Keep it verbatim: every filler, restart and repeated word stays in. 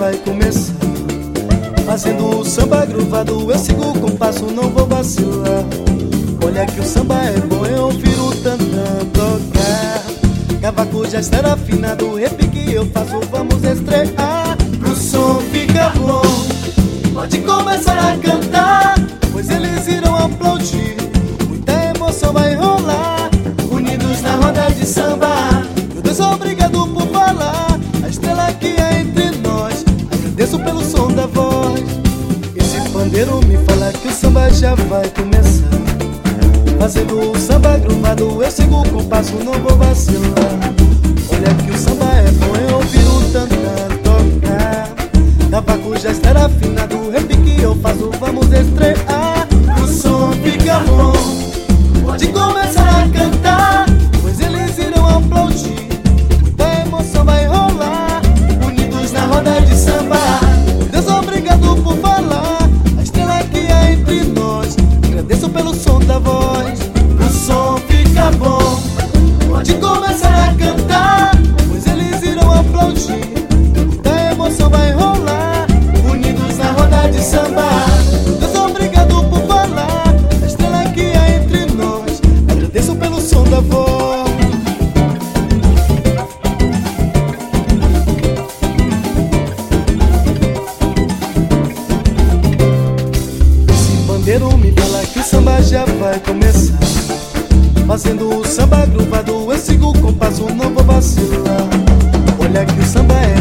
vai começar. Fazendo o samba gruvado, eu sigo o compasso, não vou vacilar. Olha que o samba é bom, eu ouvir o tantã tocar. Cavaco já está afinado, repique eu faço, vamos estrear. O som fica bom, pode começar a cantar, pois eles irão aplaudir, muita emoção vai rolar. Unidos na roda de samba, meu Deus, obrigado por falar. A estrela que é entre nós, agradeço pelo som da voz. Esse pandeiro me fala que o samba já vai começar. Fazendo o samba gruvado, eu sigo o compasso, não vou vacilar. Olha que o samba é bom, eu ouvir o tantã tocar. Cavaco já está afinado, repique eu faço, vamos estrear. O som fica bom, pode começar a cantar, pois eles irão aplaudir, muita emoção vai rolar. Unidos na roda de samba, Deus, obrigado por falar. A estrela que é entre nós, agradeço pelo som da voz. O som fica bom, pode começar a cantar, pois eles irão aplaudir, muita emoção vai rolar. Unidos na roda de samba, Deus, obrigado por falar. A estrela que é entre nós, agradeço pelo som da voz. Esse bandeiro me fala que o samba já vai começar. Fazendo o samba gruvado, eu sigo o compasso, não vou vacilar. Olha que o samba é